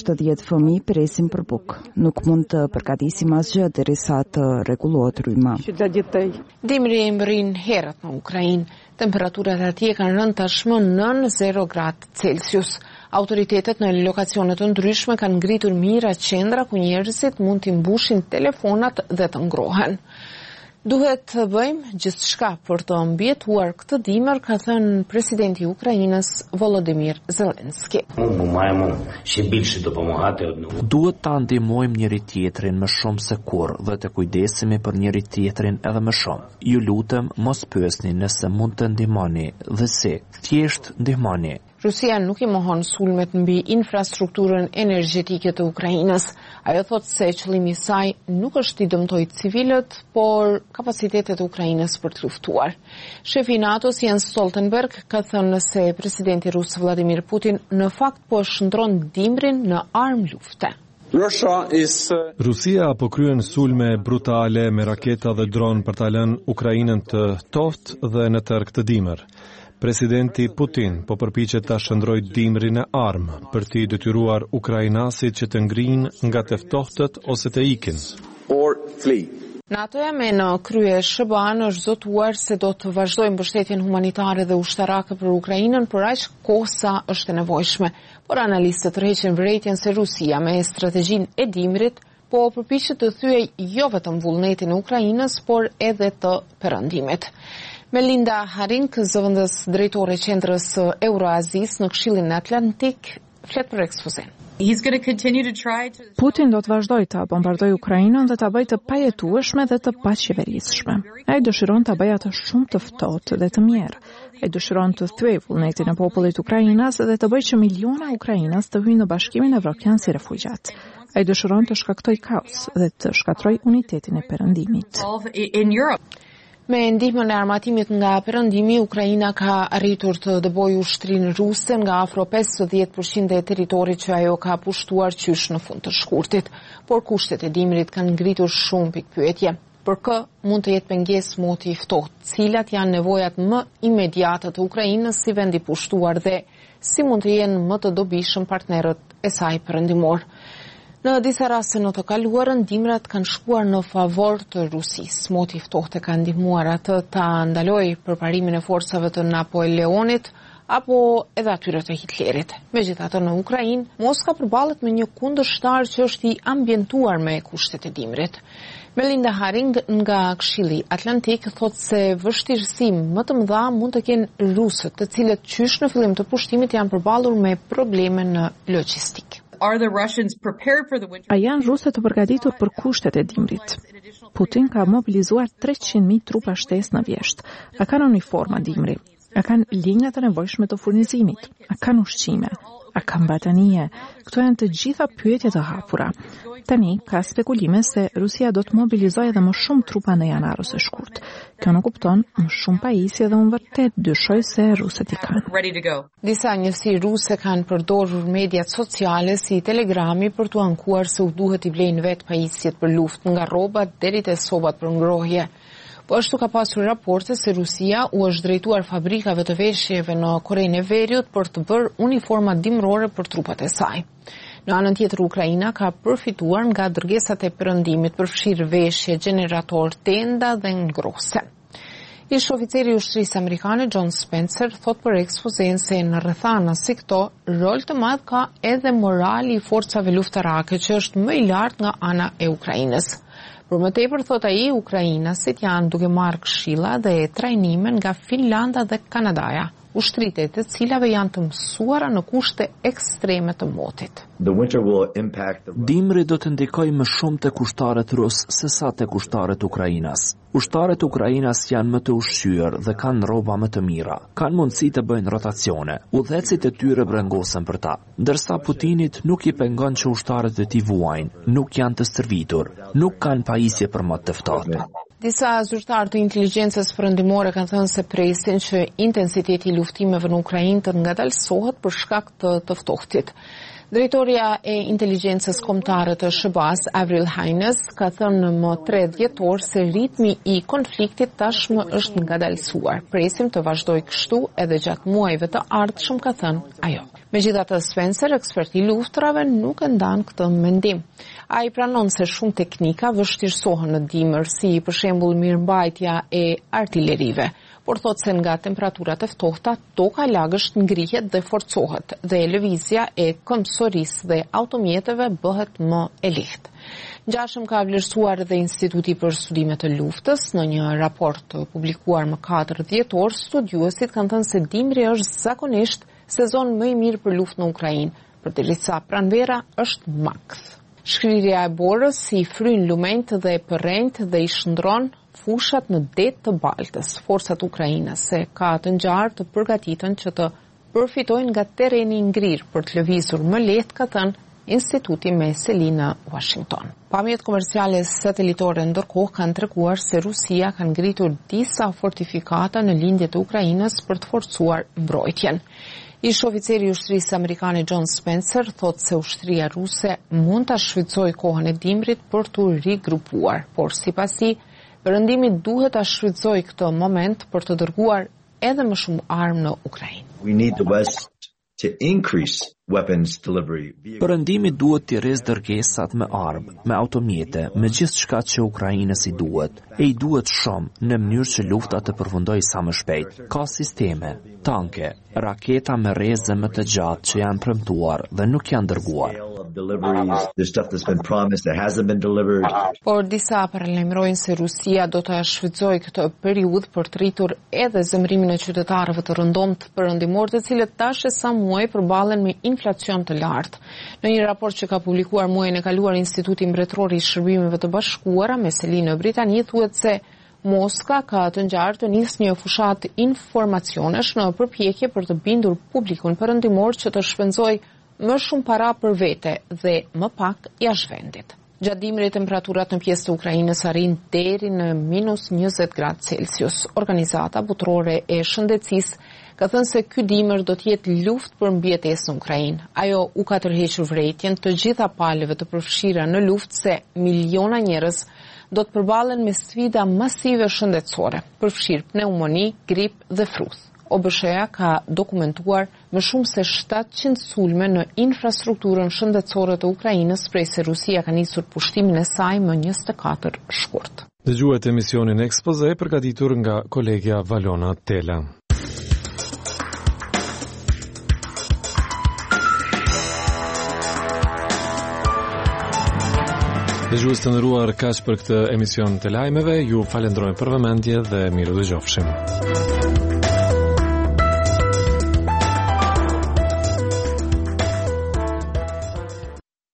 70 fëmijë presin për bukë. Nuk mund të përgatisim asgjë derisa të rregullohet rryma. Dimri e mbërrin herët në Ukrainë. Temperaturat atje kanë rënë tashmë nën 0 gradë Celsius. Autoritetet në lokacione të ndryshme kanë ngritur mira qendra ku njerëzit mund t'i mbushin telefonat dhe të ngrohen. Duhet të bëjmë gjithçka për të mbijetuar këtë dimër, ka thënë presidenti i Ukrainës Volodymyr Zelensky. Duhet ta ndihmojmë njëri tjetrin më shumë se kurrë dhe të kujdesemi për njëri tjetrin edhe më shumë. Ju lutem mos pyesni nëse mund të ndihmoni dhe si, thjesht ndihmoni. Rusia nuk i mohon sulmet mbi infrastrukturën energjetike të Ukrainës. Ajo thotë se qëllimi i saj nuk është i dëmtojë civilët, por kapacitetet e Ukrainës për të luftuar. Shefi i NATO-s Jens Stoltenberg ka thënë se presidenti rus Vladimir Putin në fakt po shndron dimrin në armë lufte. Rusia po kryen sulme brutale me raketa dhe dron për ta lënë Ukrainën të ftohtë dhe në tërë këtë dimër. Presidenti Putin po përpiqet ta shndrojë dimrin në armë për t'i detyruar ukrainasit që të ngrinë nga të ftohtët ose të ikin. NATO-ja me në krye SBA-n është zotuar se do të vazhdojë mbështetjen humanitare dhe ushtarake për Ukrainën për aq kohë sa është e nevojshme. Por analistët tërheqin vërejtjen se Rusia me strategjinë e dimrit po përpiqet të thyejë jo vetëm vullnetin e Ukrainës, por edhe të perëndimit. Melinda Haring, zëvendës drejtore e qendrës Euroazis në Këshillin Atlantik, flet për ekspozen. Putin do të vazhdojë të bombardojë Ukrainën dhe ta bëjë të pajetueshme dhe të paqeveritshme. Ai dëshiron ta bëjë atë shumë të ftohtë dhe të mirë. Ai dëshiron të thyejë vullnetin e popullit ukrainas dhe të bëjë që miliona ukrainas të hyjnë në Bashkimin Evropian si refugjat. Ai dëshiron të shkaktojë kaos dhe të shkatrojë unitetin e perëndimit. Me ndihmën e armatimit nga perëndimi, Ukraina ka arritur të dëbojë ushtrinë ruse nga afro 50% e territorit që ajo ka pushtuar qysh në fund të shkurtit, por kushtet e dimrit kanë ngritur shumë pikpyetje. Për kë mund të jetë pengesë moti i ftohtë, cilat janë nevojat më imediate të Ukrainës si vend i pushtuar dhe si mund të jenë më të dobishëm partnerët e saj perëndimor. Në disa raste në të kaluarën, dimrat kanë shkuar në favor të Rusisë. Moti i ftohtë ka ndihmuar atë ta ndalojë përparimin e forcave të Napoleonit apo edhe atyre të Hitlerit. Megjithatë në Ukrainë, Moska përballet me një kundërshtar që është i ambientuar me kushtet e dimrit. Melinda Haring nga Këshilli Atlantik thotë se vështirësi më të mëdha mund të kenë rusët, të cilët qysh në fillim të pushtimit janë përballur me probleme në logjistikë. A janë rusët të përgatitur për kushtet e dimrit? Putin ka mobilizuar 300.000 trupa shtesë në vjesht. A kanë uniforma dimri? A kanë linjat e nevojshme të furnizimit? A kanë ushqime? A kanë batanije? Këto janë të gjitha pyetje të hapura. Tani ka spekulime se Rusia do të mobilizojë edhe më shumë trupa në janar ose shkurt. Kjo nuk kupton më shumë pajisje dhe unë vërtet dyshoj se rusët i kanë. Disa njësi ruse kanë përdorur mediat sociale si Telegrami për t'u ankuar se u duhet i blejnë vetë pajisjet për luftë, nga rrobat deri te sobat për ngrohje. Po ashtu ka pasur raporte se Rusia u është drejtuar fabrikave të veshjeve në Korenë e Veriut për të bërë uniforma dimrore për trupat e saj. Në anën tjetër, Ukraina ka përfituar nga dërgesat e perëndimit, përfshirë veshje, gjenerator, tenda dhe ngrohse. Ish oficeri i ushtrisë amerikane John Spencer thot për ekspozen se në rrethana si këto, rol të madh ka edhe morali i forcave luftarake që është më i lartë nga ana e Ukrainës. Për më tepër, thot ai, ukrainasit janë duke marrë këshilla dhe trajnime nga Finlanda dhe Kanadaja, ushtrite të cilave janë të mësuara në kushte ekstreme të motit. Dimri do të ndikojë më shumë te kushtarët rus se sa te kushtarët ukrainas. Ushtarët ukrainas janë më të ushqyer dhe kanë rroba më të mira. Kanë mundësi të bëjnë rotacione. Udhëhecit e tyre brengosen për ta. Ndërsa Putinit nuk i pengon që ushtarët e tij vuajnë, nuk janë të stërvitur, nuk kanë pajisje për më të ftohtë. Disa zyrtarë të inteligjencës perëndimore kanë thënë se presin që intensiteti i luftimeve në Ukrainë të ngadalësohet për shkak të ftohtit. Drejtoria e inteligjencës kombëtare të SBA-s, Avril Haines, ka thënë më 3 dhjetor se ritmi i konfliktit tashmë është ngadalësuar. Presim të vazhdojë kështu edhe gjatë muajve të ardhshëm, ka thënë ajo. Megjithatë, Spencer, ekspert i luftrave, nuk e ndan këtë mendim. Ai pranon se shumë teknika vështirësohen në dimër, si për shembull mirëmbajtja e artilerive, por thot se nga temperaturat e ftohta, toka lagësht ngrihet dhe forcohet dhe lëvizja e këmbësorisë dhe automjeteve bëhet më e lehtë. Ngjashëm ka vlerësuar dhe Instituti për Studime të Luftës. Në një raport publikuar më 4 dhjetor, studiuesit kanë thënë se dimri është zakonisht sezon më i mirë për luftë në Ukrainë, përderisa pranvera është maks. Shkrirja e borës i fryn lumenjt dhe përrenjt dhe i shndron fushat në det të Baltës. Forcat ukrainase ka të ngjarë të përgatiten që të përfitojnë nga terreni i ngrirë për të lëvizur më lehtë, ka thënë Instituti me seli në Washington. Pamjet komerciale satelitore ndërkohë kanë treguar se Rusia ka ngritur disa fortifikata në lindjet e Ukrainës për të forcuar mbrojtjen. Ish oficeri i ushtrisë amerikane John Spencer thot se ushtria ruse mund ta shfrytëzojë kohën e dimrit për të rigrupuar, por sipas tij, perëndimi duhet ta shfrytëzojë këtë moment për të dërguar edhe më shumë armë në Ukrainë. We need the West to increase weapons delivery. Perëndimi duhet të rrezë dërgesat me armë, me automjete, me gjithçka që Ukrainës i duhet. E i duhet shumë në mënyrë që lufta të përfundojë sa më shpejt. Ka sisteme, tanke, raketa me rrezë më të gjatë që janë premtuar dhe nuk janë dërguar. Por disa paralajmërojnë se Rusia do të shfrytëzojë këtë periudhë për të rritur edhe zemrimin e qytetarëve të rëndomtë perëndimor, të cilët tash e sa muaj përballen me inflacion të lartë. Në një raport që ka publikuar muajin e kaluar Instituti Mbretëror i Shërbimeve të Bashkuara me seli në Britani, thuhet se Moska ka të ngjarë të nisë një fushat informacionesh në përpjekje për të bindur publikun perëndimor që të shpenzojë më shumë para për vete dhe më pak jashtë vendit. Gjatë dimrit temperaturat në pjesë të Ukrainës arrin deri në -20 gradë Celsius. Organizata Botërore e Shëndetësisë ka thënë se ky dimër do të jetë luftë për mbijetesën në Ukrainë. Ajo u ka tërhequr vërejtjen të gjitha palëve të përfshira në luftë se miliona njerëz do të përballen me sfida masive shëndetësore, përfshirë pneumoni, grip dhe fruth. OBSH-ja ka dokumentuar më shumë se 700 sulme në infrastrukturën shëndetësore të Ukrainës prej se Rusia ka nisur pushtimin e saj më 24 shkurt. Dëgjuat emisionin Ekspoze përgatitur nga kolegja Valona Tela. Dëgjues të nderuar, kaq për këtë emision të lajmeve, ju falenderoj për vëmendje dhe miru dëgjofshim.